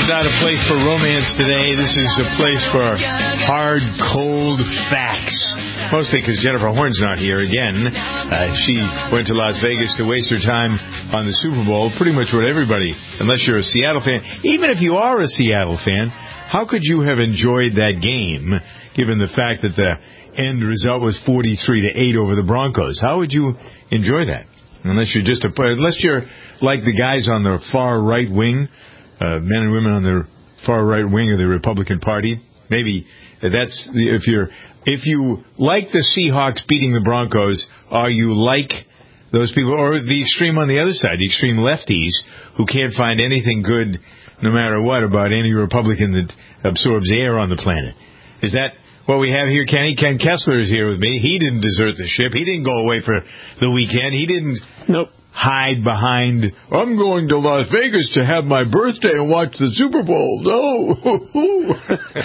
is not a place for romance today. This is a place for hard, cold facts. Mostly because Jennifer Horn's not here again. She went to Las Vegas to waste her time on the Super Bowl. Pretty much what everybody, unless you're a Seattle fan. Even if you are a Seattle fan, how could you have enjoyed that game, given the fact that the end result was 43-8 over the Broncos? How would you enjoy that? Unless you're like the guys on the far right wing, men and women on the far right wing of the Republican Party. Maybe that's if you like the Seahawks beating the Broncos, are you like those people, or the extreme on the other side, the extreme lefties who can't find anything good, no matter what, about any Republican that absorbs air on the planet? Is that what we have here, Kenny? Ken Kessler is here with me. He didn't desert the ship. He didn't go away for the weekend. He didn't hide behind, I'm going to Las Vegas to have my birthday and watch the Super Bowl. No.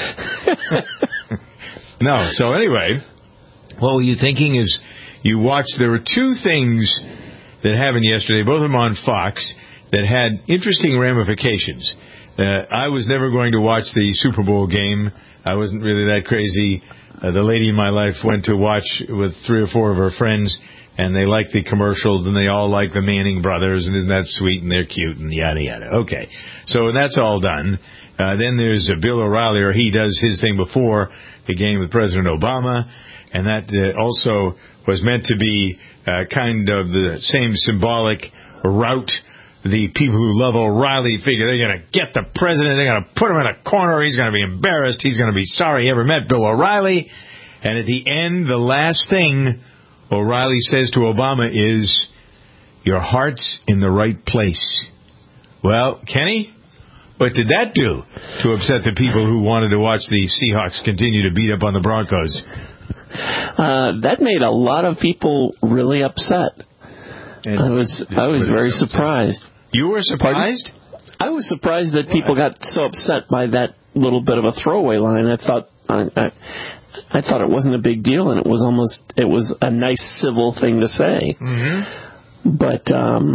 No. So anyway, what were you thinking is you watched, there were two things that happened yesterday, both of them on Fox, that had interesting ramifications. I was never going to watch the Super Bowl game. I wasn't really that crazy. The lady in my life went to watch with 3 or 4 of her friends, and they liked the commercials, and they all like the Manning brothers, and isn't that sweet, and they're cute, and yada, yada. Okay, so that's all done. Then there's Bill O'Reilly, or he does his thing before the game with President Obama, and that also was meant to be kind of the same symbolic route. The people who love O'Reilly figure they're going to get the president, they're going to put him in a corner, he's going to be embarrassed, he's going to be sorry he ever met Bill O'Reilly. And at the end, the last thing O'Reilly says to Obama is, your heart's in the right place. Well, Kenny, what did that do to upset the people who wanted to watch the Seahawks continue to beat up on the Broncos? That made a lot of people really upset. And I was very surprised. You were surprised? Pardon? I was surprised that people got so upset by that little bit of a throwaway line. I thought it wasn't a big deal, and it was a nice civil thing to say. Mm-hmm. But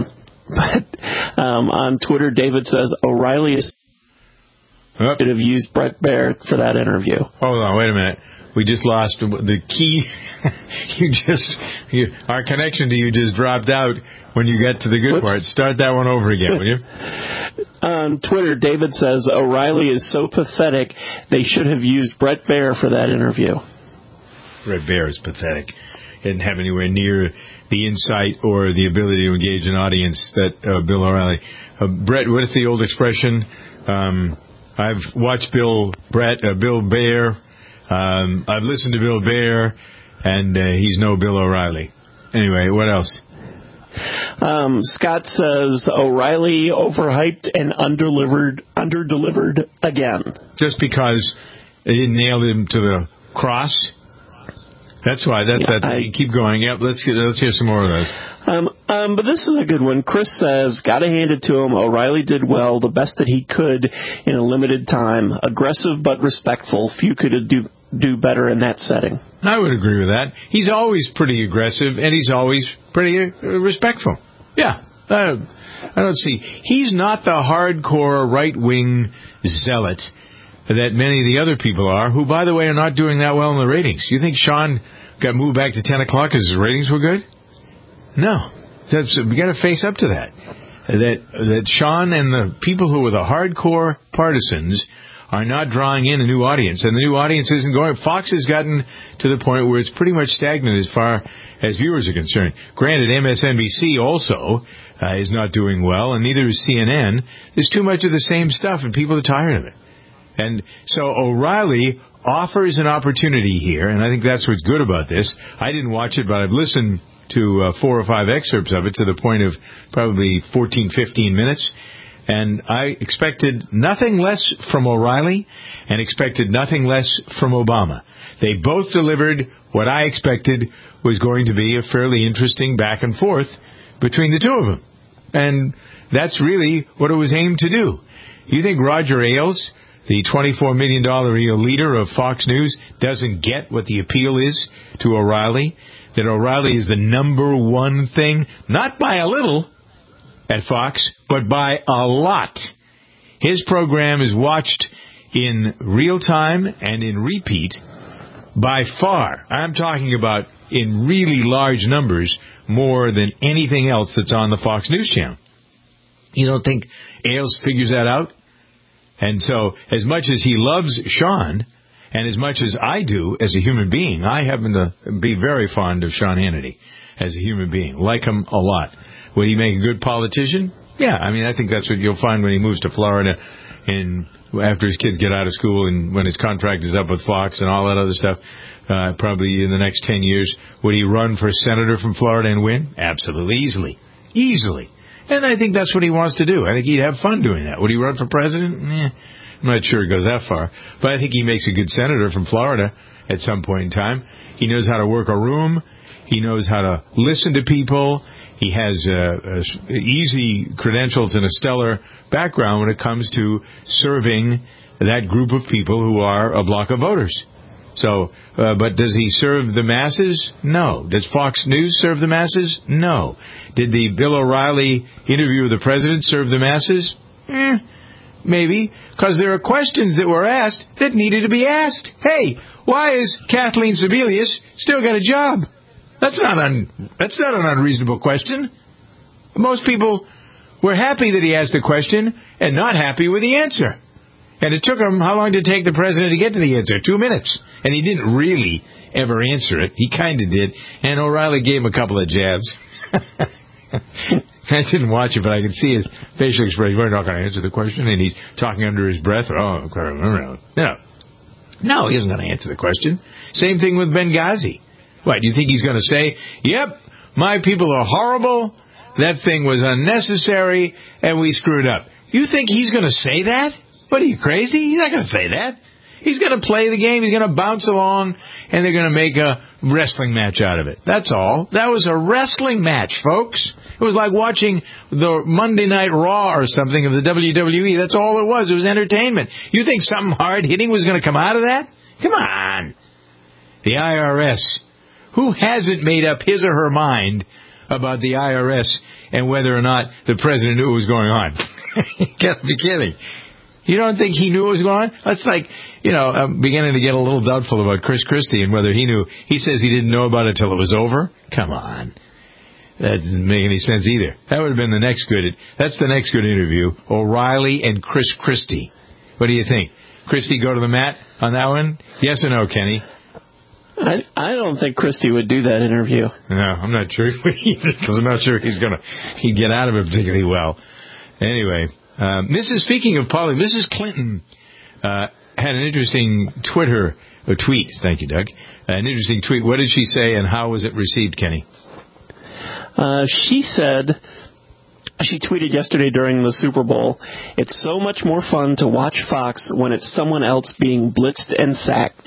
on Twitter, David says O'Reilly should have used Brett Baer for that interview. Hold on, wait a minute. We just lost the key. Our connection to you just dropped out when you get to the good part. Start that one over again, will you? On Twitter, David says, O'Reilly is so pathetic, they should have used Brett Baer for that interview. Brett Baer is pathetic. He didn't have anywhere near the insight or the ability to engage an audience that Bill O'Reilly. Brett, what is the old expression? I've watched Bill Baer. I've listened to Bill Baer, and he's no Bill O'Reilly. Anyway, what else? Scott says O'Reilly overhyped and underdelivered again. Just because they didn't nail him to the cross? That's why. Keep going. Yep, let's hear some more of those. But this is a good one. Chris says, gotta hand it to him. O'Reilly did well, the best that he could in a limited time. Aggressive but respectful. Few could do better in that setting. I would agree with that. He's always pretty aggressive, and he's always pretty respectful. Yeah. I don't see. He's not the hardcore right-wing zealot that many of the other people are, who, by the way, are not doing that well in the ratings. You think Sean got moved back to 10 o'clock because his ratings were good? No. We got to face up to that. That Sean and the people who are the hardcore partisans are not drawing in a new audience, and the new audience isn't going. Fox has gotten to the point where it's pretty much stagnant as far as viewers are concerned. Granted, MSNBC also is not doing well, and neither is CNN. There's too much of the same stuff, and people are tired of it. And so O'Reilly offers an opportunity here, and I think that's what's good about this. I didn't watch it, but I've listened to 4 or 5 excerpts of it to the point of probably 14, 15 minutes. And I expected nothing less from O'Reilly and expected nothing less from Obama. They both delivered what I expected was going to be a fairly interesting back and forth between the two of them. And that's really what it was aimed to do. You think Roger Ailes, the $24 million leader of Fox News, doesn't get what the appeal is to O'Reilly? That O'Reilly is the number one thing, not by a little, at Fox, but by a lot. His program is watched in real time and in repeat by far. I'm talking about in really large numbers, more than anything else that's on the Fox News channel. You don't think Ailes figures that out? And so, as much as he loves Sean, and as much as I do as a human being, I happen to be very fond of Sean Hannity as a human being. Like him a lot. Would he make a good politician? Yeah, I mean, I think that's what you'll find when he moves to Florida and after his kids get out of school and when his contract is up with Fox and all that other stuff, probably in the next 10 years. Would he run for senator from Florida and win? Absolutely. Easily. And I think that's what he wants to do. I think he'd have fun doing that. Would he run for president? I'm not sure it goes that far. But I think he makes a good senator from Florida at some point in time. He knows how to work a room. He knows how to listen to people. He has easy credentials and a stellar background when it comes to serving that group of people who are a block of voters. So, but does he serve the masses? No. Does Fox News serve the masses? No. Did the Bill O'Reilly interview with the president serve the masses? Maybe, because there are questions that were asked that needed to be asked. Hey, why is Kathleen Sebelius still got a job? That's not an unreasonable question. Most people were happy that he asked the question and not happy with the answer. And it took him, how long did it take the president to get to the answer? 2 minutes. And he didn't really ever answer it. He kind of did. And O'Reilly gave him a couple of jabs. I didn't watch it, but I could see his facial expression. We're not going to answer the question. And he's talking under his breath. No, he isn't going to answer the question. Same thing with Benghazi. What, do you think he's going to say, yep, my people are horrible, that thing was unnecessary, and we screwed up? You think he's going to say that? What, are you crazy? He's not going to say that. He's going to play the game, he's going to bounce along, and they're going to make a wrestling match out of it. That's all. That was a wrestling match, folks. It was like watching the Monday Night Raw or something of the WWE. That's all it was. It was entertainment. You think something hard-hitting was going to come out of that? Come on. The IRS. Who hasn't made up his or her mind about the IRS and whether or not the president knew what was going on? You got to be kidding. You don't think he knew what was going on? That's like, I'm beginning to get a little doubtful about Chris Christie and whether he knew. He says he didn't know about it till it was over. Come on. That didn't make any sense either. That would have been that's the next good interview. O'Reilly and Chris Christie. What do you think? Christie go to the mat on that one? Yes or no, Kenny? I don't think Christie would do that interview. No, I'm not sure he would either, because I'm not sure he'd get out of it particularly well. Anyway, speaking of Mrs. Clinton had an interesting tweet. Thank you, Doug. An interesting tweet. What did she say, and how was it received, Kenny? She tweeted yesterday during the Super Bowl, "It's so much more fun to watch Fox when it's someone else being blitzed and sacked."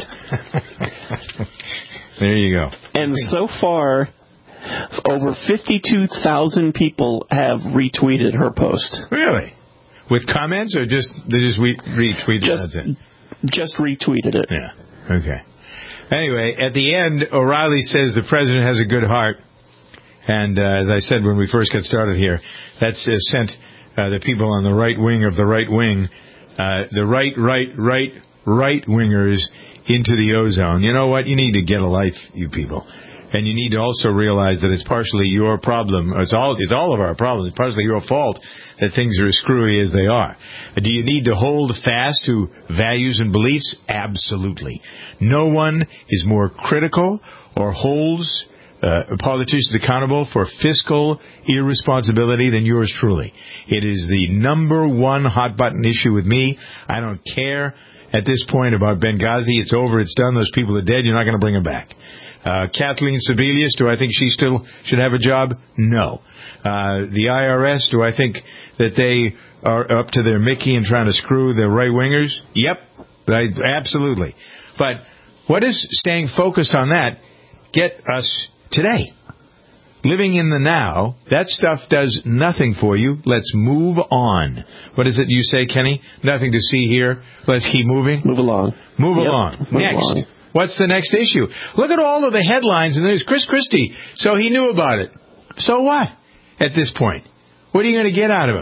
There you go. And so far, over 52,000 people have retweeted her post. Really? With comments, or they just retweeted it? Just retweeted it. Yeah. Okay. Anyway, at the end, O'Reilly says the president has a good heart. And as I said when we first got started here, that's sent the people on the right wing of the right wing, the right wingers into the ozone. You know what? You need to get a life, you people. And you need to also realize that it's partially your problem. It's all of our problems. It's partially your fault that things are as screwy as they are. Do you need to hold fast to values and beliefs? Absolutely. No one is more critical or holds politicians accountable for fiscal irresponsibility than yours truly. It is the number one hot button issue with me. I don't care at this point about Benghazi. It's over. It's done. Those people are dead. You're not going to bring them back. Kathleen Sebelius, do I think she still should have a job? No. The IRS, do I think that they are up to their Mickey and trying to screw the right-wingers? Yep. Absolutely. But what is staying focused on that get us today? Living in the now, that stuff does nothing for you. Let's move on. What is it you say, Kenny? Nothing to see here. Let's keep moving. Move along. Move along. Next. What's the next issue? Look at all of the headlines, and there's Chris Christie. So he knew about it. So what? At this point, what are you going to get out of him?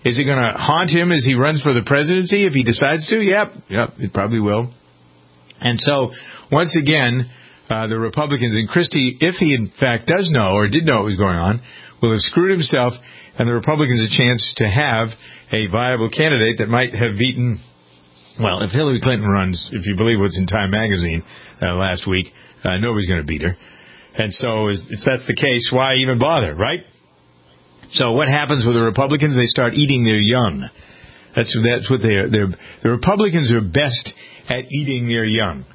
Is it going to haunt him as he runs for the presidency if he decides to? Yep, it probably will. And so, once again, the Republicans and Christie, if he in fact does know or did know what was going on, will have screwed himself and the Republicans a chance to have a viable candidate that might have beaten, well, if Hillary Clinton runs, if you believe what's in Time magazine last week, nobody's going to beat her. And so if that's the case, why even bother, right? So what happens with the Republicans? They start eating their young. That's what the Republicans are best at eating their young.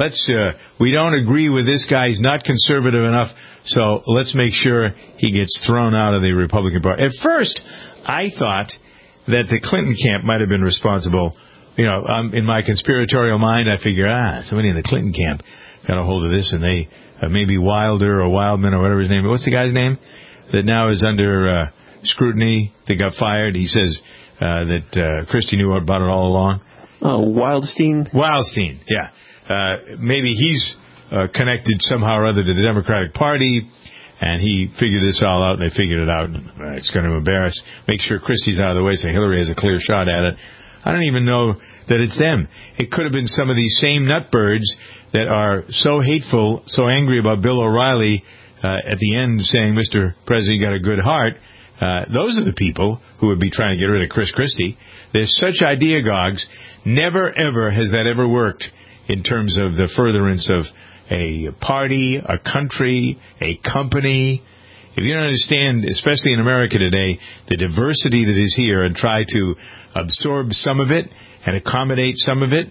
We don't agree with this guy. He's not conservative enough, so let's make sure he gets thrown out of the Republican Party. At first, I thought that the Clinton camp might have been responsible. You know, in my conspiratorial mind, I figure, somebody in the Clinton camp got a hold of this, and they maybe Wilder or Wildman or whatever his name is. What's the guy's name that now is under scrutiny that got fired? He says that Christie knew about it all along. Oh, Wildstein? Wildstein, yeah. Maybe he's connected somehow or other to the Democratic Party, and he figured this all out, and they figured it out. It's going to make sure Christie's out of the way so Hillary has a clear shot at it. I don't even know that it's them. It could have been some of these same nutbirds that are so hateful, so angry about Bill O'Reilly at the end saying, Mr. President, you got a good heart. Those are the people who would be trying to get rid of Chris Christie. There's such ideagogues. Never, ever has that ever worked in terms of the furtherance of a party, a country, a company. If you don't understand, especially in America today, the diversity that is here and try to absorb some of it and accommodate some of it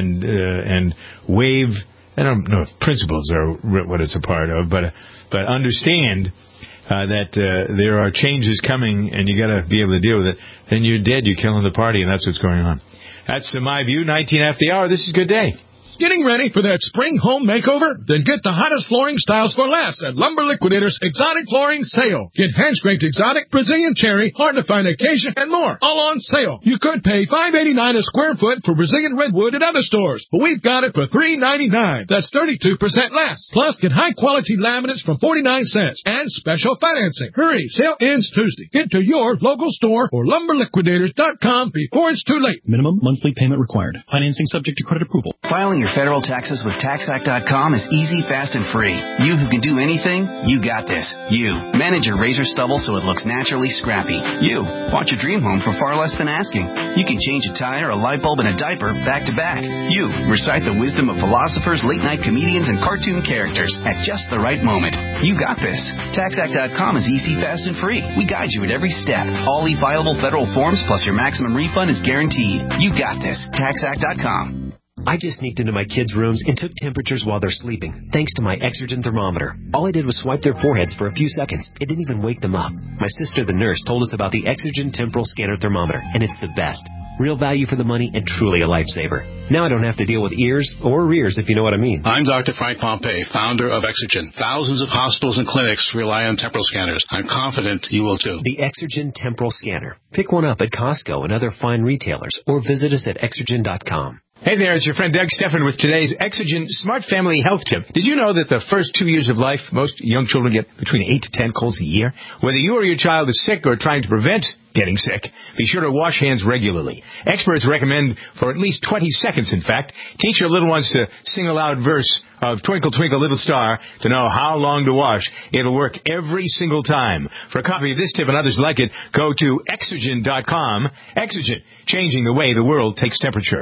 and waive, I don't know if principles are what it's a part of, but understand that there are changes coming and you got to be able to deal with it. Then you're dead. You're killing the party, and that's what's going on. That's my view. 19 after the hour. This is Good Day. Getting ready for that spring home makeover? Then get the hottest flooring styles for less at Lumber Liquidators Exotic Flooring Sale. Get hand-scraped exotic, Brazilian cherry, hard-to-find acacia, and more, all on sale. You could pay $5.89 a square foot for Brazilian redwood at other stores, but we've got it for $3.99. That's 32% less. Plus, get high-quality laminates from 49 cents and special financing. Hurry, sale ends Tuesday. Get to your local store or lumberliquidators.com before it's too late. Minimum monthly payment required. Financing subject to credit approval. Filing your federal taxes with TaxAct.com is easy, fast, and free. You who can do anything, you got this. You manage your razor stubble so it looks naturally scrappy. You bought your dream home for far less than asking. You can change a tire, a light bulb, and a diaper back to back. You recite the wisdom of philosophers, late-night comedians, and cartoon characters at just the right moment. You got this. TaxAct.com is easy, fast, and free. We guide you at every step. All e-fileable federal forms plus your maximum refund is guaranteed. You got this. TaxAct.com. I just sneaked into my kids' rooms and took temperatures while they're sleeping, thanks to my Exergen thermometer. All I did was swipe their foreheads for a few seconds. It didn't even wake them up. My sister, the nurse, told us about the Exergen Temporal Scanner Thermometer, and it's the best. Real value for the money and truly a lifesaver. Now I don't have to deal with ears or rears, if you know what I mean. I'm Dr. Frank Pompey, founder of Exergen. Thousands of hospitals and clinics rely on temporal scanners. I'm confident you will too. The Exergen Temporal Scanner. Pick one up at Costco and other fine retailers, or visit us at Exergen.com. Hey there, it's your friend Doug Steffen with today's Exergen Smart Family Health Tip. Did you know that the first 2 years of life, most young children get between 8 to 10 colds a year? Whether you or your child is sick or trying to prevent getting sick, be sure to wash hands regularly. Experts recommend for at least 20 seconds, in fact. Teach your little ones to sing a loud verse of Twinkle, Twinkle, Little Star to know how long to wash. It'll work every single time. For a copy of this tip and others like it, go to Exergen.com. Exergen, changing the way the world takes temperature.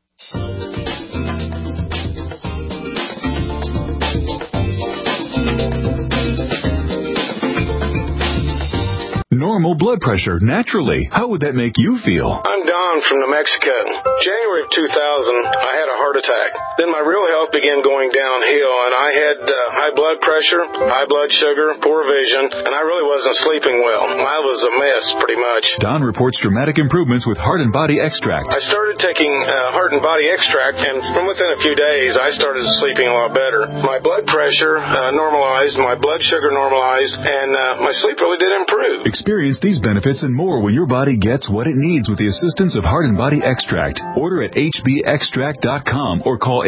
Normal blood pressure, naturally. How would that make you feel? I'm Don from New Mexico. January of 2000, I had a heart attack. Then my real health began going downhill, and I had high blood pressure, high blood sugar, poor vision, and I really wasn't sleeping well. I was a mess, pretty much. Don reports dramatic improvements with Heart and Body Extract. I started taking Heart and Body Extract, and from within a few days, I started sleeping a lot better. My blood pressure normalized, my blood sugar normalized, and my sleep really did improve. Experience these benefits and more when your body gets what it needs with the assistance of Heart and Body Extract. Order at hbextract.com or call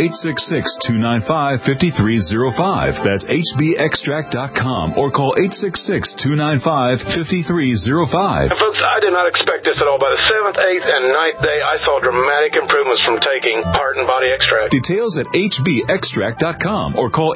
866-295-5305. That's hbextract.com or call 866-295-5305. Folks, I did not expect this at all. By the 7th, 8th, and 9th day, I saw dramatic improvements from taking Heart and Body Extract. Details at hbextract.com or call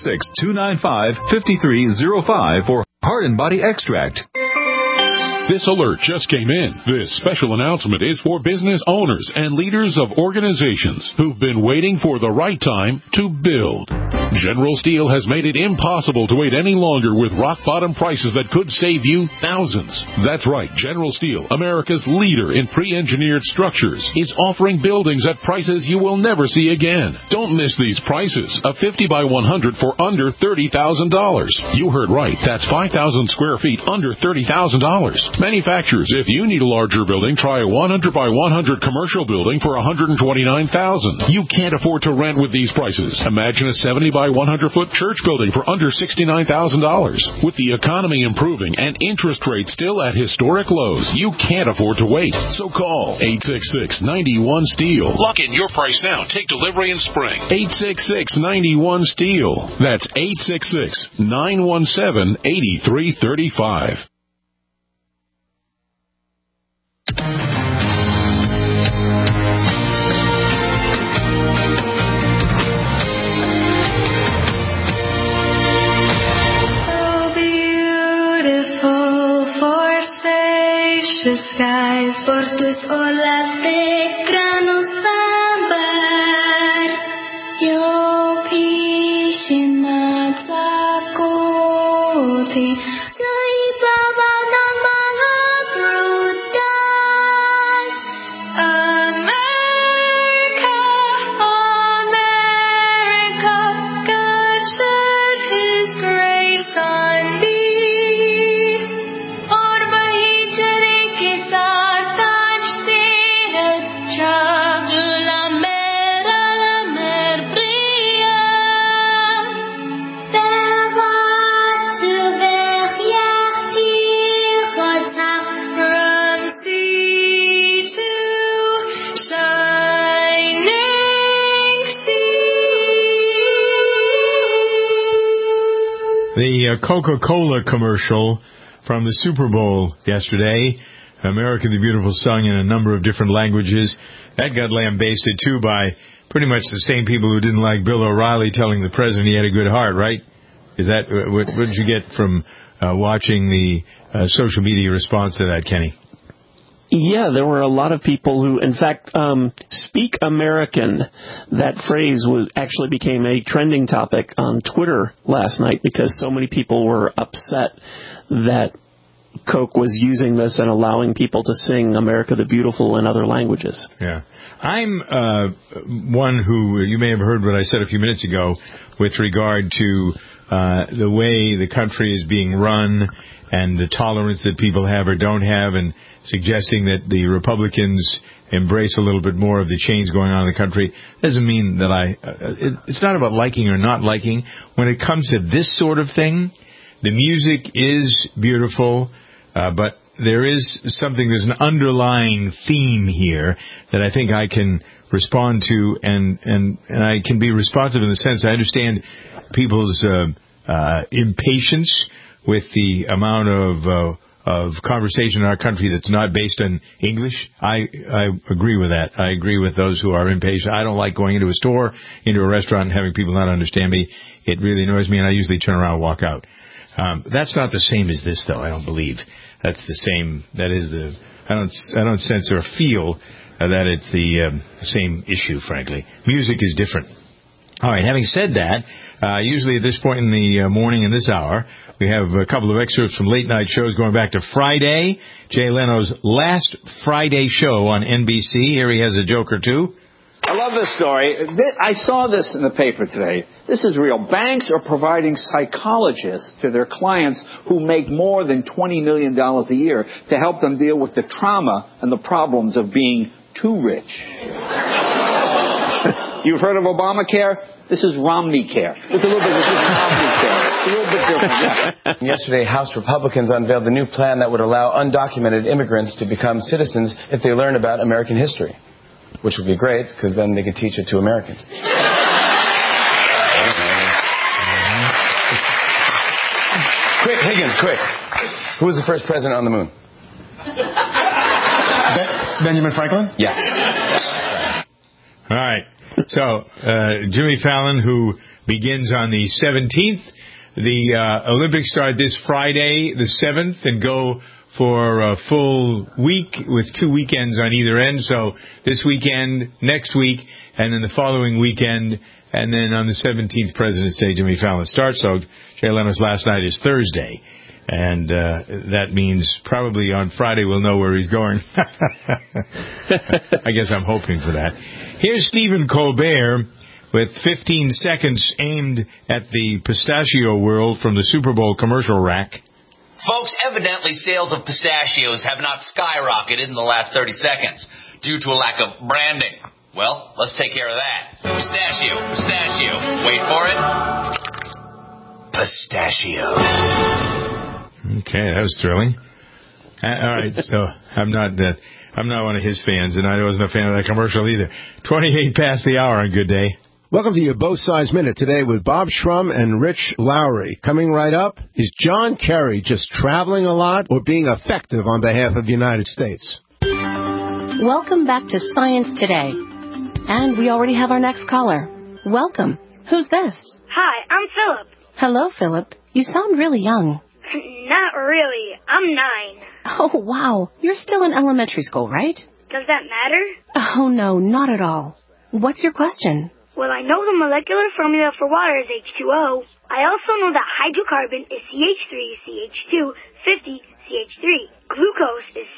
866-295-5305 for Heart and Body Extract. This alert just came in. This special announcement is for business owners and leaders of organizations who've been waiting for the right time to build. General Steel has made it impossible to wait any longer with rock-bottom prices that could save you thousands. That's right. General Steel, America's leader in pre-engineered structures, is offering buildings at prices you will never see again. Don't miss these prices. A 50 by 100 for under $30,000. You heard right. That's 5,000 square feet under $30,000. Manufacturers, if you need a larger building, try a 100 by 100 commercial building for $129,000. You can't afford to rent with these prices. Imagine a 70 by 100-foot church building for under $69,000. With the economy improving and interest rates still at historic lows, you can't afford to wait. So call 866-91-STEEL. Lock in your price now. Take delivery in spring. 866-91-STEEL. That's 866-917-8335. Skies por tus olas de grano sambar, yo pishinagakoti, soy baba ng mga prutas. America, America, God shed His grace on thee. The Coca-Cola commercial from the Super Bowl yesterday, America the Beautiful, sung in a number of different languages. That got lambasted, too, by pretty much the same people who didn't like Bill O'Reilly telling the president he had a good heart, right? Is that what did you get from watching the social media response to that, Kenny? Yeah, there were a lot of people who, in fact, speak American. That phrase actually became a trending topic on Twitter last night because so many people were upset that Coke was using this and allowing people to sing America the Beautiful in other languages. Yeah. I'm one who, you may have heard what I said a few minutes ago with regard to the way the country is being run and the tolerance that people have or don't have, and suggesting that the Republicans embrace a little bit more of the change going on in the country. Doesn't mean that it's not about liking or not liking. When it comes to this sort of thing, the music is beautiful, but there's an underlying theme here that I think I can respond to, and I can be responsive in the sense I understand people's impatience with the amount of conversation in our country that's not based on English. I agree with that. I agree with those who are impatient. I don't like going into a store, into a restaurant, and having people not understand me. It really annoys me, and I usually turn around and walk out. That's not the same as this, though, I don't believe. That's the same. That is the... I don't sense or feel that it's the same issue, frankly. Music is different. All right, having said that, usually at this point in the morning in this hour, we have a couple of excerpts from late-night shows going back to Friday, Jay Leno's last Friday show on NBC. Here he has a joke or two. I love this story. I saw this in the paper today. This is real. Banks are providing psychologists to their clients who make more than $20 million a year to help them deal with the trauma and the problems of being too rich. You've heard of Obamacare? This is Romney Care. It's a little bit. This is Romney Care. It's a little bit different. Yeah. Yesterday, House Republicans unveiled a new plan that would allow undocumented immigrants to become citizens if they learn about American history, which would be great because then they can teach it to Americans. Quick, Higgins, quick. Who was the first president on the moon? Benjamin Franklin? Yes. All right. So, Jimmy Fallon, who begins on the 17th. The Olympics start this Friday, the 7th, and go for a full week with 2 weekends on either end. So this weekend, next week, and then the following weekend, and then on the 17th, President's Day, Jimmy Fallon starts. So Jay Leno's last night is Thursday. And that means probably on Friday we'll know where he's going. I guess I'm hoping for that. Here's Stephen Colbert with 15 seconds aimed at the pistachio world from the Super Bowl commercial rack. Folks, evidently sales of pistachios have not skyrocketed in the last 30 seconds due to a lack of branding. Well, let's take care of that. Pistachio. Wait for it. Pistachio. Okay, that was thrilling. All right, so I'm not one of his fans, and I wasn't a fan of that commercial either. 28 past the hour on Good Day. Welcome to your Both Sides Minute today with Bob Shrum and Rich Lowry. Coming right up, is John Kerry just traveling a lot or being effective on behalf of the United States? Welcome back to Science Today. And we already have our next caller. Welcome. Who's this? Hi, I'm Philip. Hello, Philip. You sound really young. Not really. I'm 9. Oh, wow. You're still in elementary school, right? Does that matter? Oh, no, not at all. What's your question? Well, I know the molecular formula for water is H2O. I also know that hydrocarbon is CH3, CH2, 50, CH3. Glucose is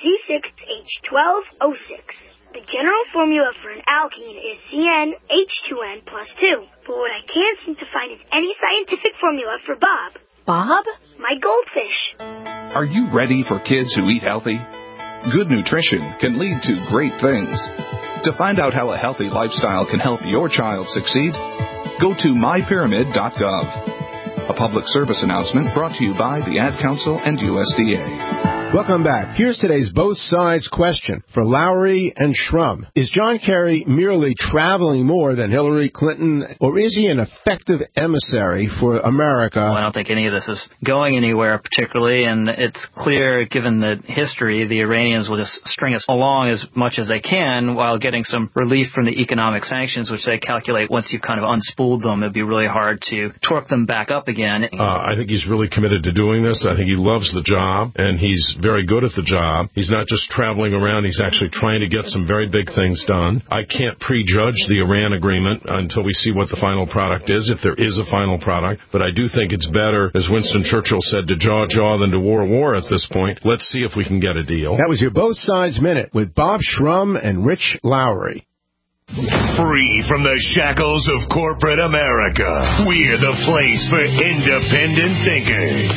C6H12O6. The general formula for an alkene is CnH2n plus 2. But what I can't seem to find is any scientific formula for Bob. Bob? My goldfish. Are you ready for kids who eat healthy? Good nutrition can lead to great things. To find out how a healthy lifestyle can help your child succeed, go to mypyramid.gov. A public service announcement brought to you by the Ad Council and USDA. Welcome back. Here's today's Both Sides question for Lowry and Shrum. Is John Kerry merely traveling more than Hillary Clinton, or is he an effective emissary for America? Well, I don't think any of this is going anywhere particularly, and it's clear, given the history, the Iranians will just string us along as much as they can while getting some relief from the economic sanctions, which they calculate once you've kind of unspooled them, it'd be really hard to torque them back up again. I think he's really committed to doing this. I think he loves the job, and he's very good at the job. He's not just traveling around. He's actually trying to get some very big things done. I can't prejudge the Iran agreement until we see what the final product is, if there is a final product. But I do think it's better, as Winston Churchill said, to jaw than to war at this point. Let's see if we can get a deal. That was your Both Sides Minute with Bob Shrum and Rich Lowry. Free from the shackles of corporate America, we're the place for independent thinkers.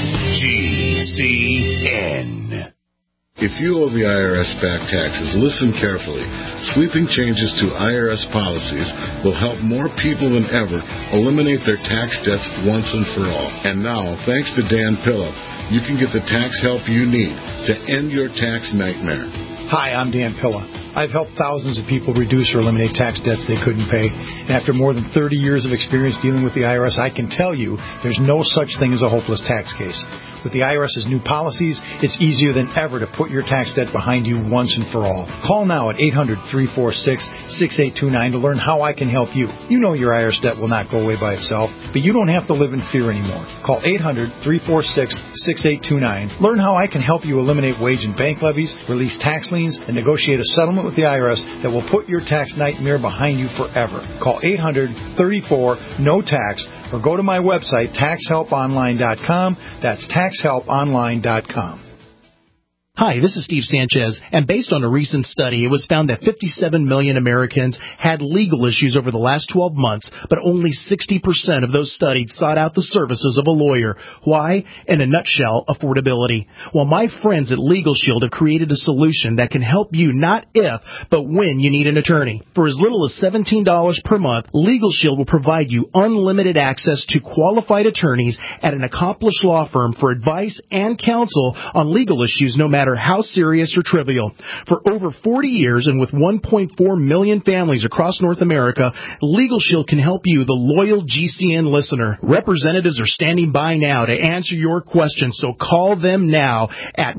GCN. If you owe the IRS back taxes, listen carefully. Sweeping changes to IRS policies will help more people than ever eliminate their tax debts once and for all. And now, thanks to Dan Pilla, you can get the tax help you need to end your tax nightmare. Hi, I'm Dan Pilla. I've helped thousands of people reduce or eliminate tax debts they couldn't pay. And after more than 30 years of experience dealing with the IRS, I can tell you there's no such thing as a hopeless tax case. With the IRS's new policies, it's easier than ever to put your tax debt behind you once and for all. Call now at 800-346-6829 to learn how I can help you. You know your IRS debt will not go away by itself, but you don't have to live in fear anymore. Call 800-346-6829. Learn how I can help you eliminate wage and bank levies, release tax liens, and negotiate a settlement with the IRS that will put your tax nightmare behind you forever. Call 800-34-NO-TAX or go to my website, taxhelponline.com. That's taxhelponline.com. Hi, this is Steve Sanchez, and based on a recent study, it was found that 57 million Americans had legal issues over the last 12 months, but only 60% of those studied sought out the services of a lawyer. Why? In a nutshell, affordability. Well, my friends at Legal Shield have created a solution that can help you not if, but when you need an attorney. For as little as $17 per month, Legal Shield will provide you unlimited access to qualified attorneys at an accomplished law firm for advice and counsel on legal issues no matter matter how serious or trivial. For over 40 years and with 1.4 million families across North America, Legal Shield can help you, the loyal GCN listener. Representatives are standing by now to answer your questions, so call them now at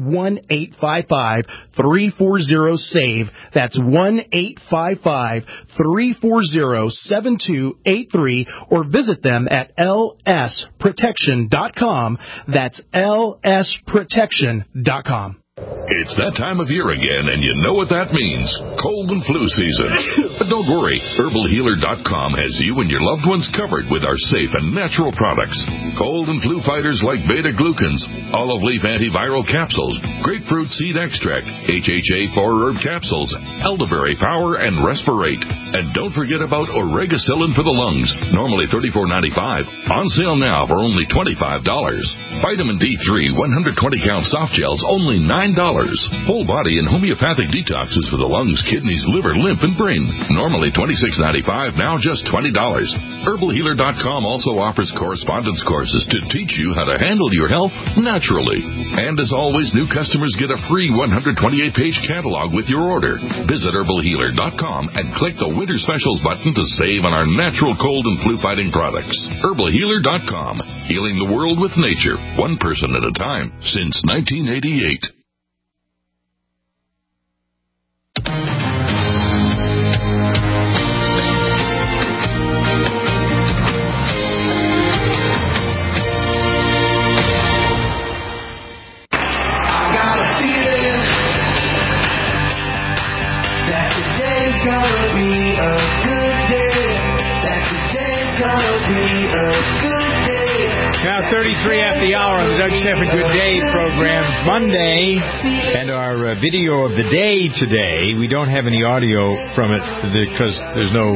1-855-340-SAVE. That's 1-855-340-7283, or visit them at lsprotection.com. That's lsprotection.com. It's that time of year again, and you know what that means. Cold and flu season. But don't worry. HerbalHealer.com has you and your loved ones covered with our safe and natural products. Cold and flu fighters like beta-glucans, olive leaf antiviral capsules, grapefruit seed extract, HHA 4-herb capsules, elderberry power, and Respirate. And don't forget about Oregacillin for the lungs, normally $34.95. On sale now for only $25. Vitamin D3 120-count soft gels, only $9. Whole body and homeopathic detoxes for the lungs, kidneys, liver, lymph, and brain. Normally $26.95, now just $20. HerbalHealer.com also offers correspondence courses to teach you how to handle your health naturally. And as always, new customers get a free 128-page catalog with your order. Visit HerbalHealer.com and click the Winter Specials button to save on our natural cold and flu-fighting products. HerbalHealer.com, healing the world with nature, one person at a time, since 1988. Now 33 after the hour on the Doug Stephan Good Day program. It's Monday, and our video of the day today, we don't have any audio from it because there's no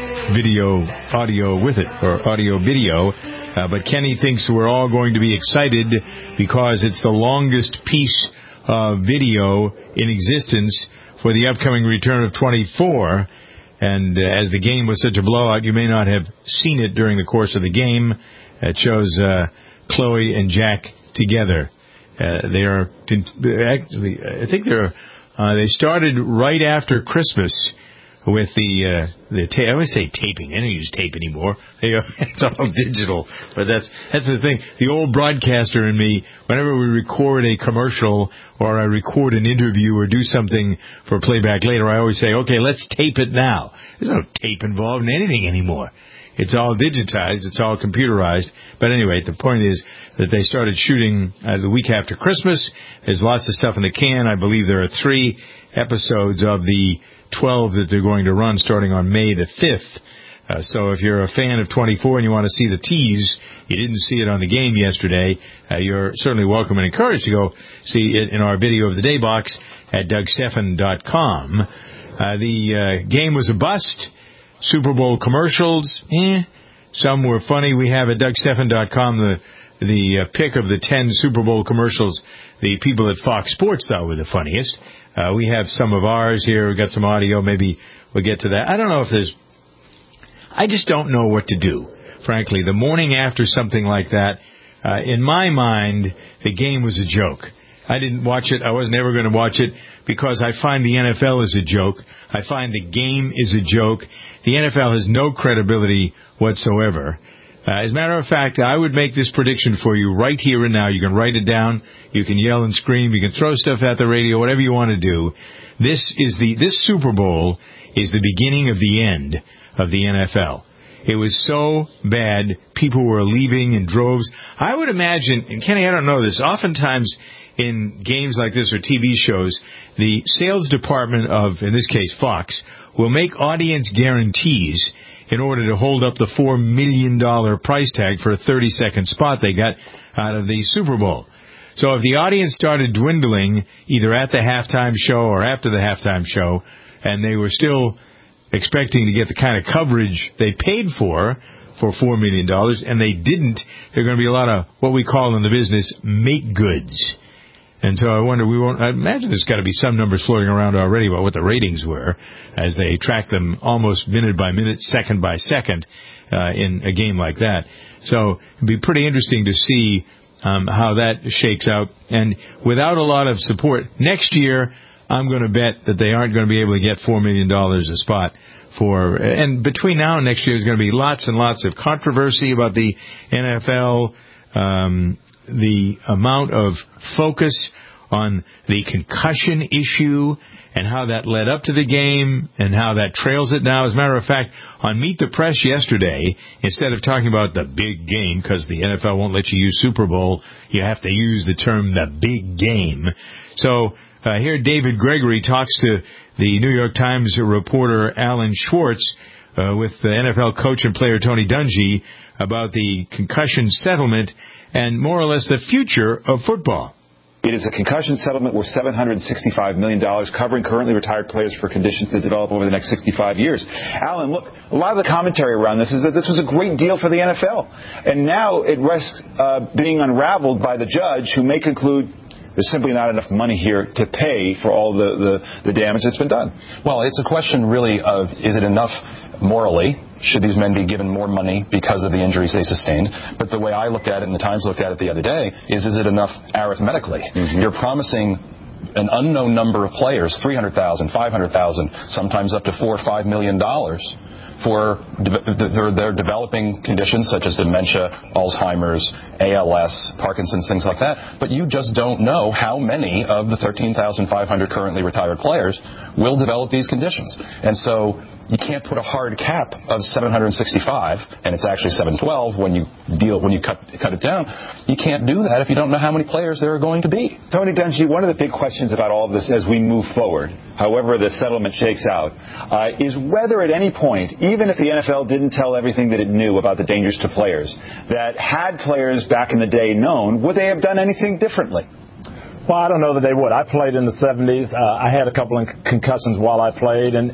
audio with it, or audio-video. But Kenny thinks we're all going to be excited because it's the longest piece of video in existence for the upcoming return of 24. And as the game was such a blowout, you may not have seen it during the course of the game. It shows Chloe and Jack together. They are actually, I think they started right after Christmas with the I always say taping. I don't use tape anymore. It's all digital. But that's the thing. The old broadcaster in me, whenever we record a commercial or I record an interview or do something for playback later, I always say, okay, let's tape it now. There's no tape involved in anything anymore. It's all digitized. It's all computerized. But anyway, the point is that they started shooting the week after Christmas. There's lots of stuff in the can. I believe there are 3 episodes of the 12 that they're going to run starting on May the 5th. So if you're a fan of 24 and you want to see the tease, you didn't see it on the game yesterday, you're certainly welcome and encouraged to go see it in our video of the day box at DougStephan.com. The game was a bust. Super Bowl commercials, some were funny. We have at DougStephan.com the pick of the 10 Super Bowl commercials the people at Fox Sports thought were the funniest. We have some of ours here. We've got some audio. Maybe we'll get to that. I don't know if there's... I just don't know what to do, frankly. The morning after something like that, in my mind, the game was a joke. I didn't watch it. I wasn't ever going to watch it because I find the NFL is a joke. I find the game is a joke. The NFL has no credibility whatsoever. As a matter of fact, I would make this prediction for you right here and now. You can write it down. You can yell and scream. You can throw stuff at the radio, whatever you want to do. This Super Bowl is the beginning of the end of the NFL. It was so bad. People were leaving in droves. I would imagine, and Kenny, I don't know this, oftentimes in games like this or TV shows, the sales department of, in this case, Fox, will make audience guarantees in order to hold up the $4 million price tag for a 30-second spot they got out of the Super Bowl. So if the audience started dwindling either at the halftime show or after the halftime show, and they were still expecting to get the kind of coverage they paid for $4 million, and they didn't, there are going to be a lot of what we call in the business make goods. And so I wonder, I imagine there's got to be some numbers floating around already about what the ratings were as they track them almost minute by minute, second by second in a game like that. So it'd be pretty interesting to see how that shakes out. And without a lot of support, next year, I'm going to bet that they aren't going to be able to get $4 million a spot. And between now and next year, there's going to be lots and lots of controversy about the NFL, the amount of focus on the concussion issue and how that led up to the game and how that trails it now. As a matter of fact, on Meet the Press yesterday, instead of talking about the big game, because the NFL won't let you use Super Bowl, you have to use the term the big game. So here David Gregory talks to the New York Times reporter Alan Schwartz with the NFL coach and player Tony Dungy about the concussion settlement and more or less the future of football. It is a concussion settlement worth $765 million, covering currently retired players for conditions that develop over the next 65 years. Alan, look, a lot of the commentary around this is that this was a great deal for the NFL. And now it risks being unraveled by the judge, who may conclude there's simply not enough money here to pay for all the damage that's been done. Well, it's a question really of, is it enough morally? Should these men be given more money because of the injuries they sustained? But the way I looked at it, and the Times looked at it the other day, is it enough arithmetically? Mm-hmm. You're promising an unknown number of players, 300,000, 500,000, sometimes up to $4 or $5 million for their developing conditions such as dementia, Alzheimer's, ALS, Parkinson's, things like that. But you just don't know how many of the 13,500 currently retired players will develop these conditions. And so you can't put a hard cap of 765, and it's actually 712 when you cut it down. You can't do that if you don't know how many players there are going to be. Tony Dungy, one of the big questions about all of this as we move forward, however the settlement shakes out, is whether at any point, even if the NFL didn't tell everything that it knew about the dangers to players, that had players back in the day known, would they have done anything differently? Well, I don't know that they would. I played in the 70s. I had a couple of concussions while I played, and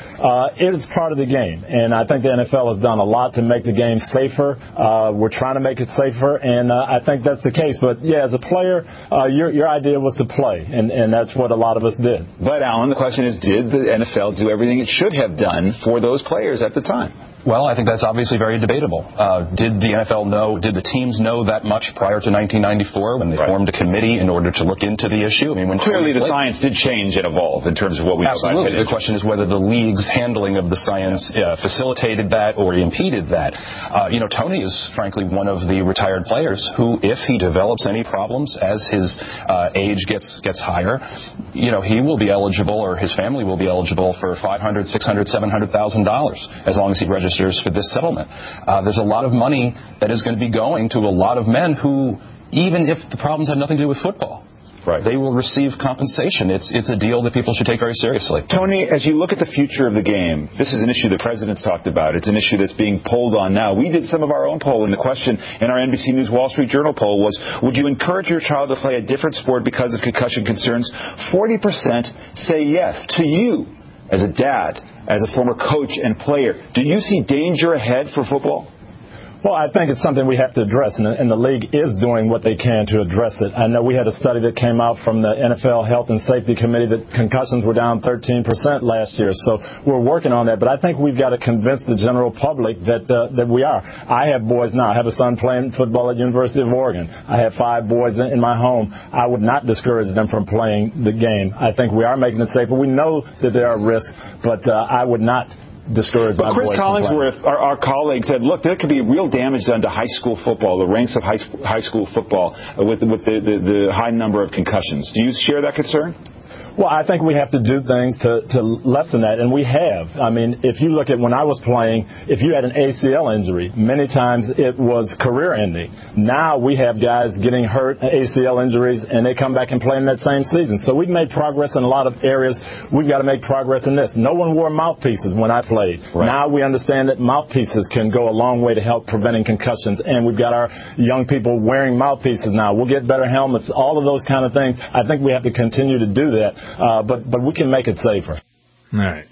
it is part of the game. And I think the NFL has done a lot to make the game safer. We're trying to make it safer, and I think that's the case. But, yeah, as a player, your idea was to play, and that's what a lot of us did. But, Alan, the question is, did the NFL do everything it should have done for those players at the time? Well, I think that's obviously very debatable. Did the NFL know, did the teams know that much prior to 1994 when they formed a committee in order to look into the issue? I mean, when clearly the science did change and evolve in terms of what we know about it. Absolutely. The question is whether the league's handling of the science facilitated that or impeded that. Tony is frankly one of the retired players who, if he develops any problems as his age gets higher, he will be eligible, or his family will be eligible for $500,000, $600,000, $700,000 as long as he registers for this settlement. There's a lot of money that is going to be going to a lot of men who, even if the problems have nothing to do with football, they will receive compensation. It's a deal that people should take very seriously. Tony, as you look at the future of the game, this is an issue the president's talked about. It's an issue that's being polled on now. We did some of our own polling. The question in our NBC News Wall Street Journal poll was, would you encourage your child to play a different sport because of concussion concerns? 40% say yes. To you, as a dad, as a former coach and player, do you see danger ahead for football? Well, I think it's something we have to address, and the league is doing what they can to address it. I know we had a study that came out from the NFL Health and Safety Committee that concussions were down 13% last year. So we're working on that, but I think we've got to convince the general public that we are. I have boys now. I have a son playing football at University of Oregon. I have 5 boys in my home. I would not discourage them from playing the game. I think we are making it safer. We know that there are risks, but I would not discourage my boys. But Chris Collinsworth, our colleague, said, look, there could be real damage done to high school football, the ranks of high school football, with the high number of concussions. Do you share that concern? Well, I think we have to do things to lessen that, and we have. I mean, if you look at when I was playing, if you had an ACL injury, many times it was career-ending. Now we have guys getting hurt, ACL injuries, and they come back and play in that same season. So we've made progress in a lot of areas. We've got to make progress in this. No one wore mouthpieces when I played. Right. Now we understand that mouthpieces can go a long way to help preventing concussions, and we've got our young people wearing mouthpieces now. We'll get better helmets, all of those kind of things. I think we have to continue to do that. But we can make it safer. All right.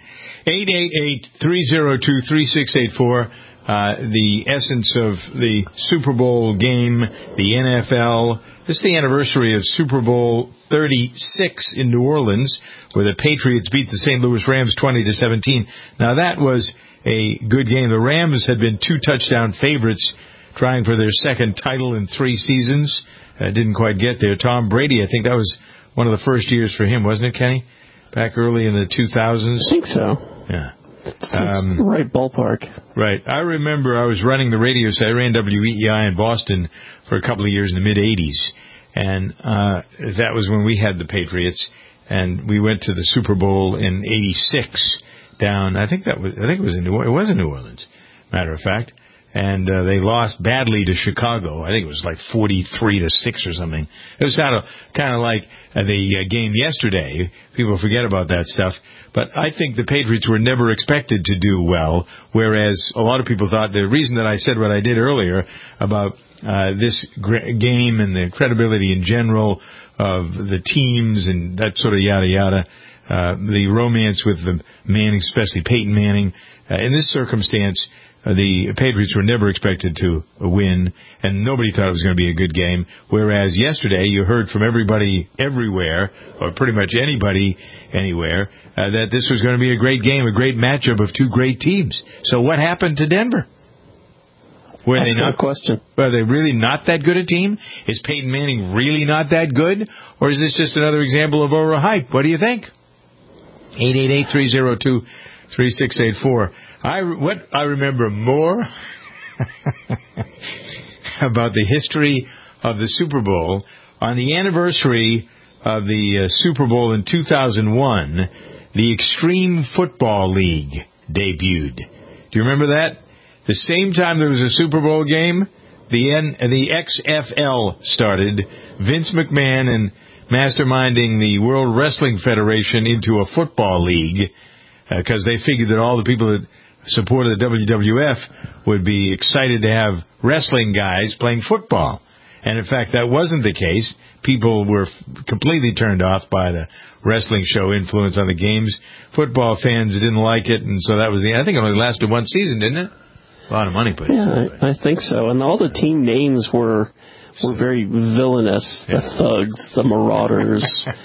888-302-3684. The essence of the Super Bowl game, the NFL. This is the anniversary of Super Bowl 36 in New Orleans, where the Patriots beat the St. Louis Rams 20-17. Now, that was a good game. The Rams had been 2-touchdown favorites trying for their second title in 3 seasons. Didn't quite get there. Tom Brady, I think that was one of the first years for him, wasn't it, Kenny? Back early in the 2000s? I think so. Yeah. It's the right ballpark. Right. I remember I was running the radio set. I ran WEEI in Boston for a couple of years in the mid-'80s. And that was when we had the Patriots. And we went to the Super Bowl in '86 down, I think it was in New Orleans, matter of fact. And they lost badly to Chicago. I think it was like 43-6 or something. It was kind of like the game yesterday. People forget about that stuff. But I think the Patriots were never expected to do well, whereas a lot of people thought the reason that I said what I did earlier about this game and the credibility in general of the teams and that sort of yada yada, the romance with the Manning, especially Peyton Manning, in this circumstance, the Patriots were never expected to win, and nobody thought it was going to be a good game. Whereas yesterday, you heard from everybody everywhere, or pretty much anybody anywhere, that this was going to be a great game, a great matchup of 2 great teams. So what happened to Denver? Were they really not that good a team? Is Peyton Manning really not that good? Or is this just another example of overhype? What do you think? 888-302-3684. What I remember more about the history of the Super Bowl, on the anniversary of the Super Bowl in 2001, the Extreme Football League debuted. Do you remember that? The same time there was a Super Bowl game, the XFL started. Vince McMahon and masterminding the World Wrestling Federation into a football league, because they figured that all the people that supported the WWF would be excited to have wrestling guys playing football. And in fact, that wasn't the case. People were completely turned off by the wrestling show influence on the games. Football fans didn't like it, and so that was I think it only lasted 1 season, didn't it? A lot of money put in. Yeah, I think so. And all the team names were very villainous. Yeah. The Thugs, the Marauders.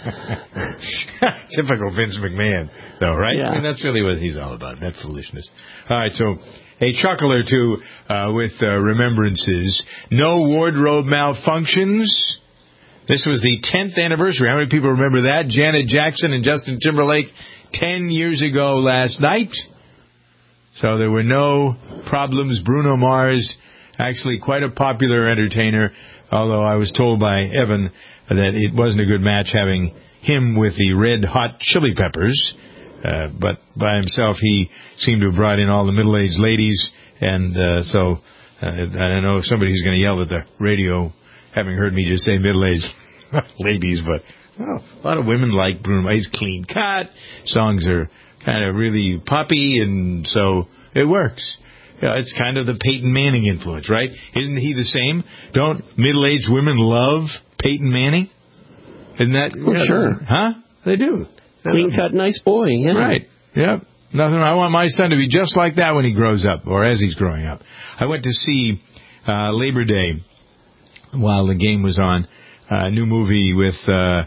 Typical Vince McMahon, though, right? Yeah. I mean, that's really what he's all about, that foolishness. All right, so a chuckle or two with remembrances. No wardrobe malfunctions. This was the 10th anniversary. How many people remember that? Janet Jackson and Justin Timberlake 10 years ago last night. So there were no problems. Bruno Mars, actually quite a popular entertainer, although I was told by Evan that it wasn't a good match having him with the Red Hot Chili Peppers. But by himself, he seemed to have brought in all the middle-aged ladies. And so I don't know if somebody's going to yell at the radio, having heard me just say middle-aged ladies, but a lot of women like Bruno. He's clean cut. Songs are kind of really poppy, and so it works. It's kind of the Peyton Manning influence, right? Isn't he the same? Don't middle-aged women love Peyton Manning? Isn't that? Sure. Huh? They do. Clean-cut, nice boy. Yeah. Right. Yep. Nothing. I want my son to be just like that when he grows up, or as he's growing up. I went to see Labor Day while the game was on. A new movie with why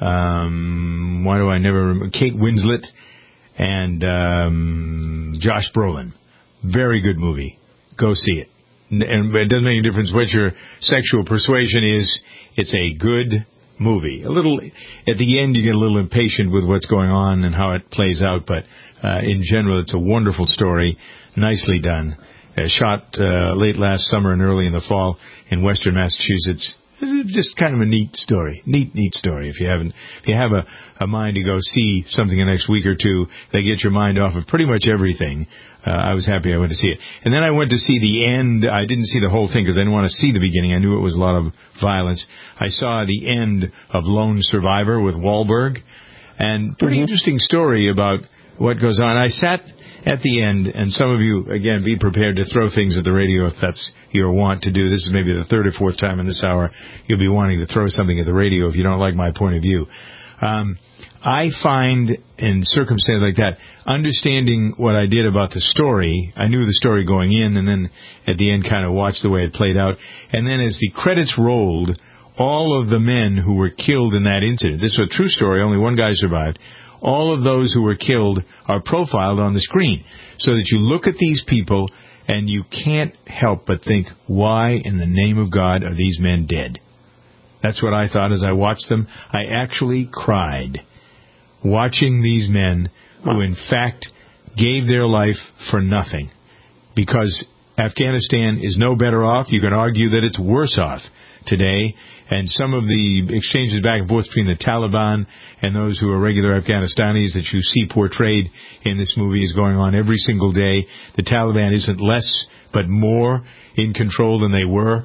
do I never remember? Kate Winslet and Josh Brolin. Very good movie. Go see it. And it doesn't make any difference what your sexual persuasion is. It's a good movie. At the end, you get a little impatient with what's going on and how it plays out, but in general, it's a wonderful story. Nicely done. Shot late last summer and early in the fall in western Massachusetts. Just kind of a neat story. Neat story. If you have a mind to go see something the next week or two, they get your mind off of pretty much everything. I was happy I went to see it. And then I went to see the end. I didn't see the whole thing because I didn't want to see the beginning. I knew it was a lot of violence. I saw the end of Lone Survivor with Wahlberg. And pretty interesting story about what goes on. I sat at the end, and some of you, again, be prepared to throw things at the radio if that's your want to do. This is maybe the 3rd or 4th time in this hour you'll be wanting to throw something at the radio if you don't like my point of view. I find in circumstances like that, understanding what I did about the story, I knew the story going in, and then at the end kind of watched the way it played out. And then as the credits rolled, all of the men who were killed in that incident, this was a true story, only one guy survived, all of those who were killed are profiled on the screen, so that you look at these people and you can't help but think, why in the name of God are these men dead? That's what I thought as I watched them. I actually cried watching these men who, in fact, gave their life for nothing. Because Afghanistan is no better off. You can argue that it's worse off today. And some of the exchanges back and forth between the Taliban and those who are regular Afghanistanis that you see portrayed in this movie is going on every single day. The Taliban isn't less but more in control than they were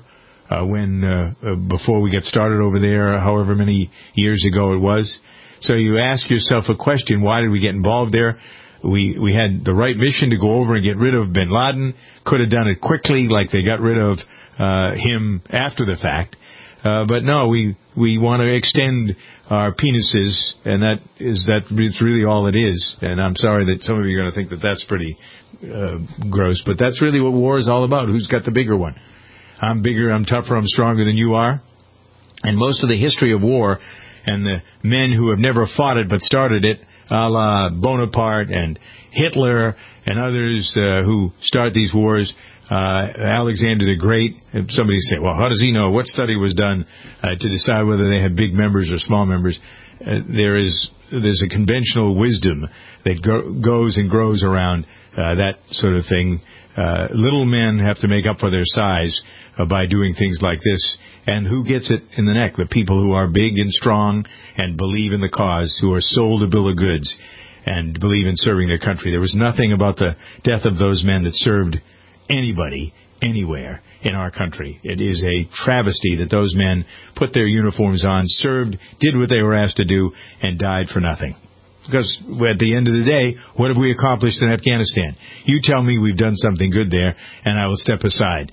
before we got started over there, however many years ago it was. So you ask yourself a question, why did we get involved there? We had the right mission to go over and get rid of bin Laden. Could have done it quickly like they got rid of him after the fact. But no, we want to extend our penises, and it's really all it is. And I'm sorry that some of you are going to think that that's pretty gross, but that's really what war is all about. Who's got the bigger one? I'm bigger, I'm tougher, I'm stronger than you are. And most of the history of war and the men who have never fought it but started it, a la Bonaparte and Hitler and others who start these wars, Alexander the Great. Somebody say, well, how does he know? What study was done to decide whether they had big members or small members? There's a conventional wisdom that goes and grows around that sort of thing. Little men have to make up for their size by doing things like this. And who gets it in the neck? The people who are big and strong and believe in the cause, who are sold a bill of goods and believe in serving their country. There was nothing about the death of those men that served anybody, anywhere in our country. It is a travesty that those men put their uniforms on, served, did what they were asked to do, and died for nothing. Because at the end of the day, what have we accomplished in Afghanistan? You tell me we've done something good there, and I will step aside.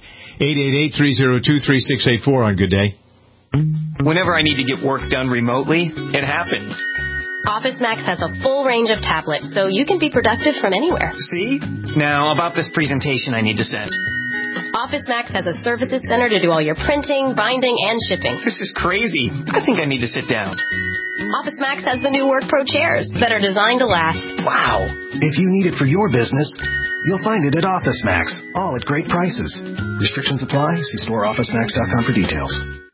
888-302-3684 on Good Day. Whenever I need to get work done remotely, it happens. Office Max has a full range of tablets, so you can be productive from anywhere. See? Now, about this presentation I need to send. Office Max has a services center to do all your printing, binding, and shipping. This is crazy. I think I need to sit down. Office Max has the new Work Pro chairs that are designed to last. Wow. If you need it for your business, you'll find it at Office Max, all at great prices. Restrictions apply. See storeofficemax.com for details.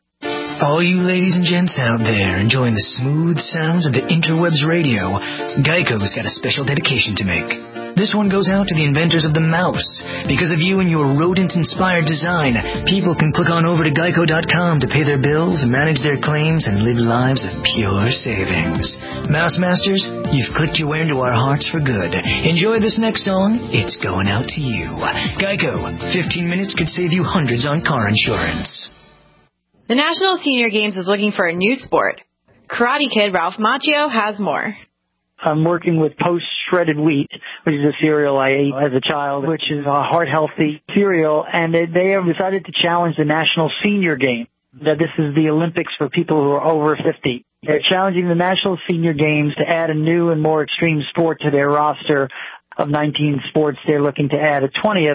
All you ladies and gents out there enjoying the smooth sounds of the interwebs radio, Geico's got a special dedication to make. This one goes out to the inventors of the mouse. Because of you and your rodent-inspired design, people can click on over to Geico.com to pay their bills, manage their claims, and live lives of pure savings. Mouse Masters, you've clicked your way into our hearts for good. Enjoy this next song. It's going out to you. Geico, 15 minutes could save you hundreds on car insurance. The National Senior Games is looking for a new sport. Karate Kid Ralph Macchio has more. I'm working with post-shredded wheat, which is a cereal I ate as a child, which is a heart-healthy cereal, and they have decided to challenge the National Senior Game. That this is the Olympics for people who are over 50. They're challenging the National Senior Games to add a new and more extreme sport to their roster of 19 sports. They're looking to add a 20th.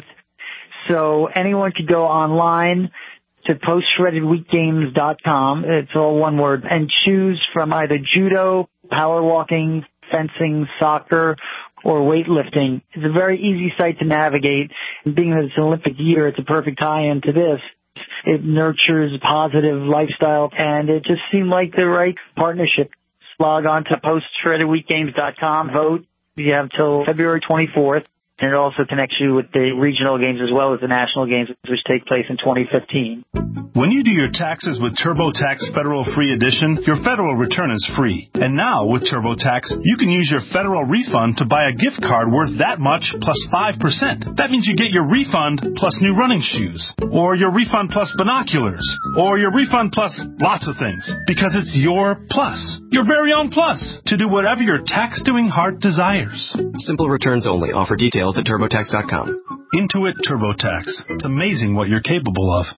So anyone could go online to postshreddedwheatgames.com, it's all one word, and choose from either judo, power walking, fencing, soccer, or weightlifting. It's a very easy site to navigate, and being that it's an Olympic year, it's a perfect tie-in to this. It nurtures positive lifestyle, and it just seemed like the right partnership. Log on to postshreddedwheatgames.com, vote. You have till February 24th. And it also connects you with the regional games as well as the national games, which take place in 2015. When you do your taxes with TurboTax Federal Free Edition, your federal return is free. And now, with TurboTax, you can use your federal refund to buy a gift card worth that much plus 5%. That means you get your refund plus new running shoes, or your refund plus binoculars, or your refund plus lots of things. Because it's your plus, your very own plus, to do whatever your tax-doing heart desires. Simple returns only. Offer details at TurboTax.com. Intuit TurboTax. It's amazing what you're capable of.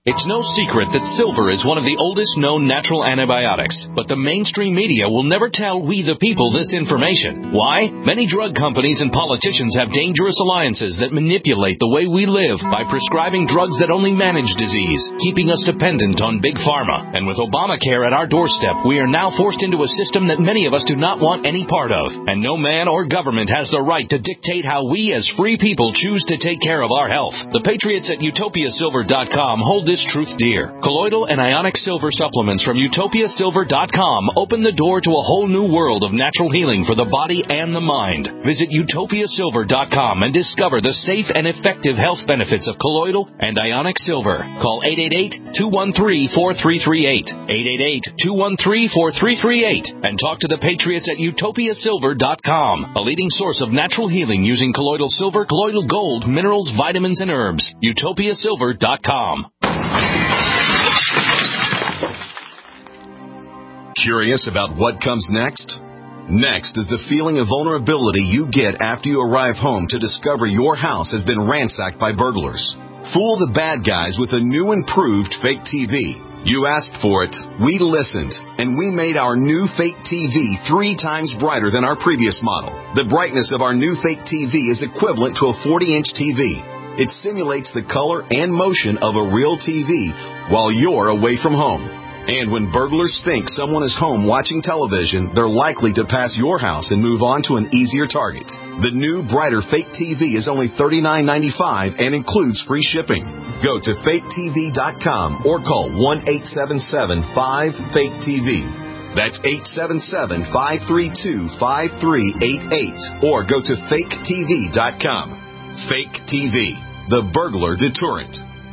It's no secret that silver is one of the oldest known natural antibiotics, but the mainstream media will never tell we the people this information. Why? Many drug companies and politicians have dangerous alliances that manipulate the way we live by prescribing drugs that only manage disease, keeping us dependent on big pharma. And with Obamacare at our doorstep, we are now forced into a system that many of us do not want any part of. And no man or government has the right to dictate how we as free people choose to take care of our health. The patriots at utopiasilver.com hold this truth dear. Colloidal and ionic silver supplements from utopiasilver.com open the door to a whole new world of natural healing for the body and the mind. Visit utopiasilver.com and discover the safe and effective health benefits of colloidal and ionic silver. Call 888-213-4338. 888-213-4338 and talk to the patriots at utopiasilver.com, a leading source of natural healing using colloidal silver, colloidal gold, minerals, vitamins, and herbs. utopiasilver.com. Curious about what comes next? Next is the feeling of vulnerability you get after you arrive home to discover your house has been ransacked by burglars. Fool the bad guys with a new improved fake TV. You asked for it, we listened, and we made our new fake TV 3 times brighter than our previous model. The brightness of our new fake TV is equivalent to a 40-inch TV. It simulates the color and motion of a real TV while you're away from home. And when burglars think someone is home watching television, they're likely to pass your house and move on to an easier target. The new, brighter fake TV is only $39.95 and includes free shipping. Go to faketv.com or call 1-877-5-FAKE-TV. That's 877-532-5388 or go to faketv.com. Fake TV, the burglar deterrent.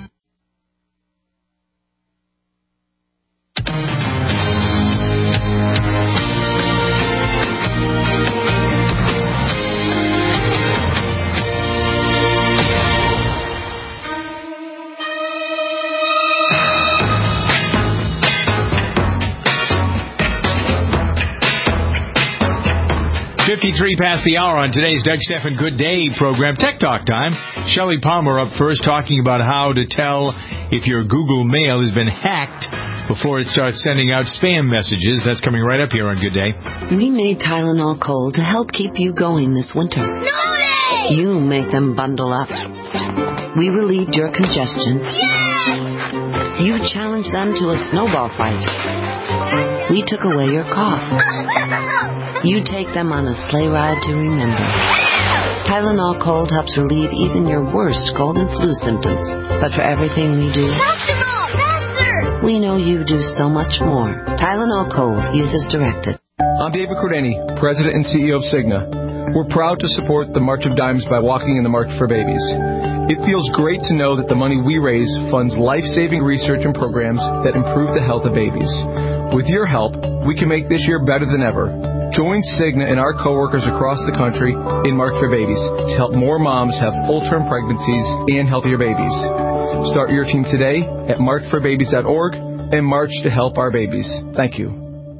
.53 past the hour on today's Doug Stephan Good Day program. Tech Talk time. Shelley Palmer up first talking about how to tell if your Google Mail has been hacked before it starts sending out spam messages. That's coming right up here on Good Day. We made Tylenol Cold to help keep you going this winter. Snowday! You make them bundle up. We relieved your congestion. Yay! You challenged them to a snowball fight. We took away your cough. You take them on a sleigh ride to remember. Tylenol Cold helps relieve even your worst cold and flu symptoms. But for everything we do, faster! We know you do so much more. Tylenol Cold. Use as directed. I'm David Cordani, President and CEO of Cigna. We're proud to support the March of Dimes by walking in the March for Babies. It feels great to know that the money we raise funds life-saving research and programs that improve the health of babies. With your help, we can make this year better than ever. Join Cigna and our coworkers across the country in March for Babies to help more moms have full-term pregnancies and healthier babies. Start your team today at marchforbabies.org and march to help our babies. Thank you.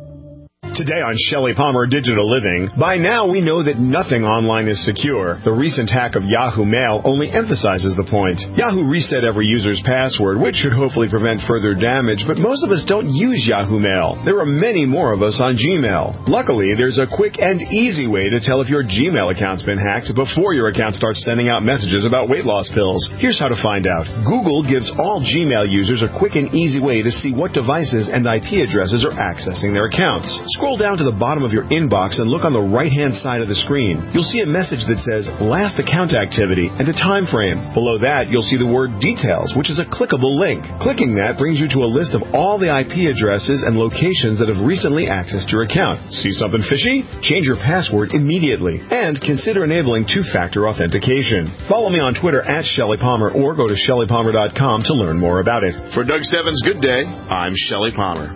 Today on Shelley Palmer Digital Living, by now we know that nothing online is secure. The recent hack of Yahoo Mail only emphasizes the point. Yahoo reset every user's password, which should hopefully prevent further damage, but most of us don't use Yahoo Mail. There are many more of us on Gmail. Luckily, there's a quick and easy way to tell if your Gmail account's been hacked before your account starts sending out messages about weight loss pills. Here's how to find out. Google gives all Gmail users a quick and easy way to see what devices and IP addresses are accessing their accounts. Scroll down to the bottom of your inbox and look on the right-hand side of the screen. You'll see a message that says last account activity and a time frame. Below that, you'll see the word details, which is a clickable link. Clicking that brings you to a list of all the IP addresses and locations that have recently accessed your account. See something fishy? Change your password immediately. And consider enabling two-factor authentication. Follow me on Twitter at Shelley Palmer or go to ShelleyPalmer.com to learn more about it. For Doug Stephan's Good Day, I'm Shelley Palmer.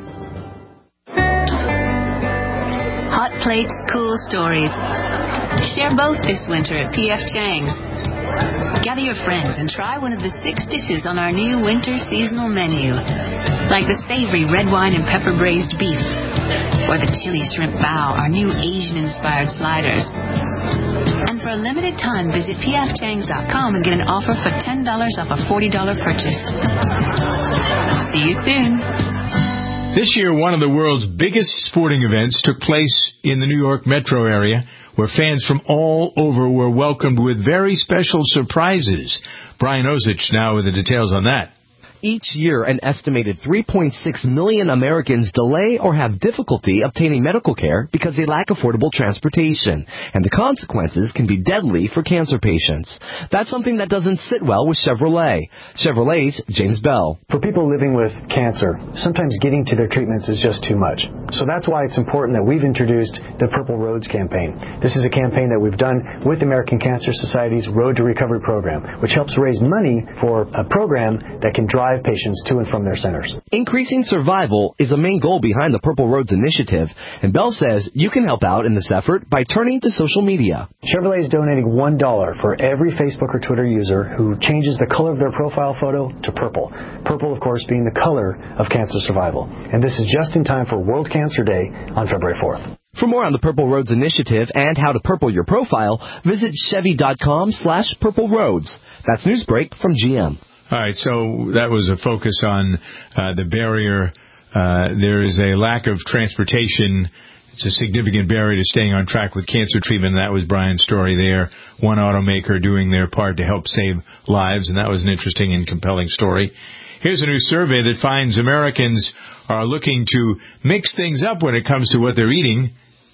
Hot plates, cool stories. Share both this winter at P.F. Chang's. Gather your friends and try one of the 6 dishes on our new winter seasonal menu, like the savory red wine and pepper braised beef, or the chili shrimp bao, our new Asian-inspired sliders. And for a limited time, visit pfchangs.com and get an offer for $10 off a $40 purchase. See you soon. This year, one of the world's biggest sporting events took place in the New York metro area, where fans from all over were welcomed with very special surprises. Brian Ozich now with the details on that. Each year, an estimated 3.6 million Americans delay or have difficulty obtaining medical care because they lack affordable transportation, and the consequences can be deadly for cancer patients. That's something that doesn't sit well with Chevrolet. Chevrolet's James Bell. For people living with cancer, sometimes getting to their treatments is just too much. So that's why it's important that we've introduced the Purple Roads campaign. This is a campaign that we've done with the American Cancer Society's Road to Recovery program, which helps raise money for a program that can drive patients to and from their centers. Increasing survival is a main goal behind the Purple Roads initiative, and Bell says you can help out in this effort by turning to social media. Chevrolet is donating $1 for every Facebook or Twitter user who changes the color of their profile photo to purple. Purple, of course, being the color of cancer survival. And this is just in time for World Cancer Day on February 4th. For more on the Purple Roads initiative and how to purple your profile, visit Chevy.com/Purple Roads. That's Newsbreak from GM. All right, so that was a focus on the barrier. There is a lack of transportation. It's a significant barrier to staying on track with cancer treatment. That was Brian's story there. One automaker doing their part to help save lives, and that was an interesting and compelling story. Here's a new survey that finds Americans are looking to mix things up when it comes to what they're eating.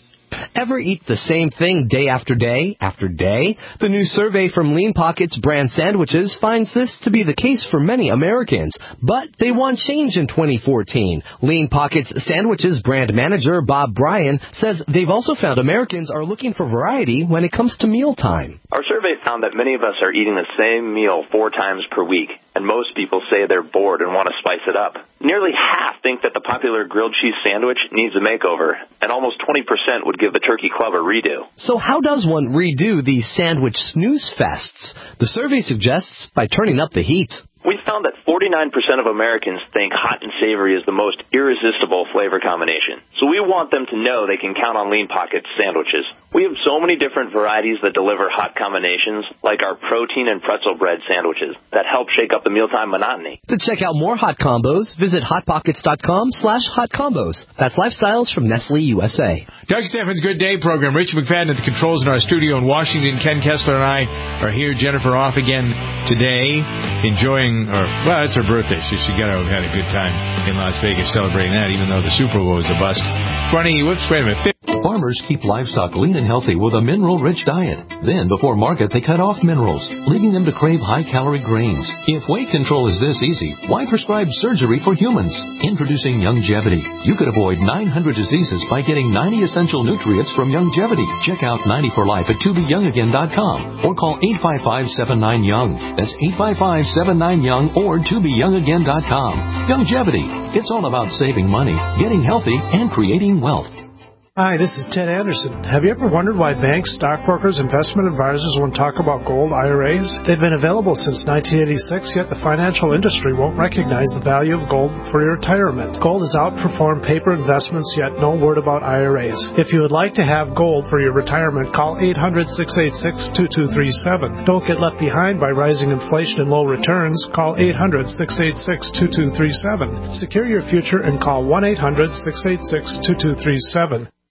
Ever eat the same thing day after day after day? The new survey from Lean Pockets brand sandwiches finds this to be the case for many Americans, but they want change in 2014. Lean Pockets sandwiches brand manager Bob Bryan says they've also found Americans are looking for variety when it comes to mealtime. Our survey found that many of us are eating the same meal 4 times per week, and most people say they're bored and want to spice it up. Nearly half think that the popular grilled cheese sandwich needs a makeover, and almost 20% would give the turkey club a redo. So how does one redo these sandwich snooze fests? The survey suggests by turning up the heat. We found that 49% of Americans think hot and savory is the most irresistible flavor combination. So we want them to know they can count on Lean Pockets sandwiches. We have so many different varieties that deliver hot combinations, like our protein and pretzel bread sandwiches, that help shake up the mealtime monotony. To check out more hot combos, visit hotpockets.com/hot combos. That's Lifestyles from Nestle USA. Doug Steffens' Good Day program. Rich McFadden at the controls in our studio in Washington. Ken Kessler and I are here. Jennifer off again today, enjoying, it's her birthday. She got to have had a good time in Las Vegas celebrating that, even though the Super Bowl was a bust. Wait a minute. Farmers keep livestock lean and healthy with a mineral-rich diet. Then, before market, they cut off minerals, leading them to crave high-calorie grains. If weight control is this easy, why prescribe surgery for humans? Introducing Youngevity. You could avoid 900 diseases by getting 90 essential nutrients from Youngevity. Check out 90 for Life at tobeyoungagain.com or call 855-79-YOUNG. That's 855-79-YOUNG or tobeyoungagain.com. Youngevity. It's all about saving money, getting healthy, and creating wealth. Hi, this is Ted Anderson. Have you ever wondered why banks, stockbrokers, investment advisors won't talk about gold IRAs? They've been available since 1986, yet the financial industry won't recognize the value of gold for your retirement. Gold has outperformed paper investments, yet no word about IRAs. If you would like to have gold for your retirement, call 800-686-2237. Don't get left behind by rising inflation and low returns. Call 800-686-2237. Secure your future and call 1-800-686-2237.